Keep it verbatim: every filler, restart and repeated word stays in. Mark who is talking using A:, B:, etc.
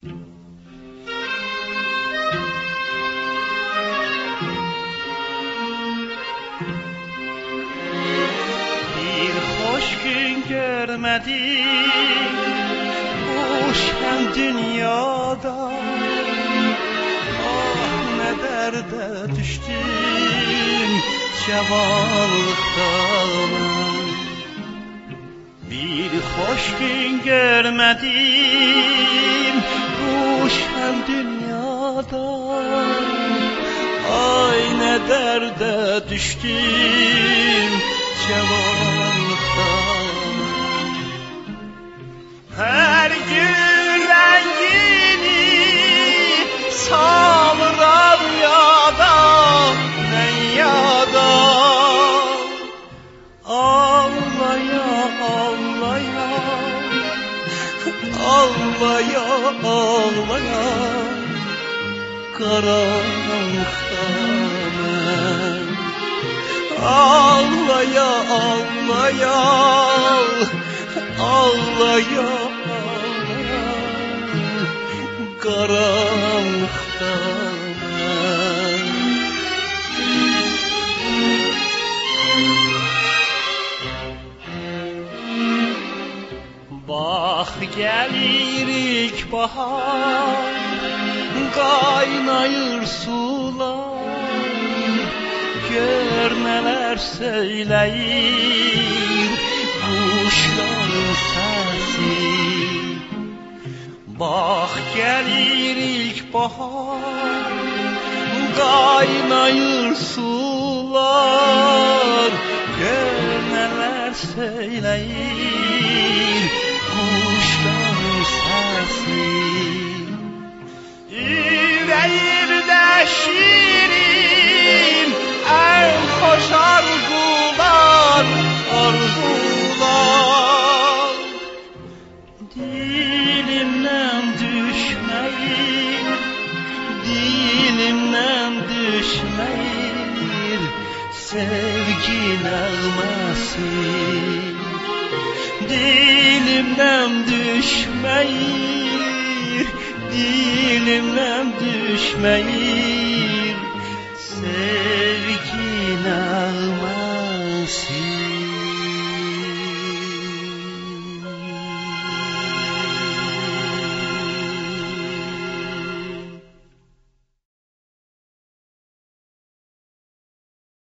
A: Bir hoş gün görmedim bu şen dünyada. Ah ne derde düştüm cevanlıktan. Bir hoş gün görmedim bu şen dünyada. Ay ne derde düştüm cevanlıktan. Her gün rengini salıram yada, ben yada. Ağlaya ağlaya, ağlaya ağlaya, karanlıktan. Ağlaya ağlaya, ağlaya ağlaya, karanlıktan. Bak gelir ilkbahar, kaynayır sular. Gör neler söyleyir kuşların sesi. Bak gelir ilkbahar, kaynayır sular. Gör neler söyleyir kuşların sesi. Yüreğimde şirin en hoş arzular, arzular. Dilimden düşmeyir, dilimden düşmeyir sevgi nağması. Dilimden düşmeyir, dilimden düşmeyir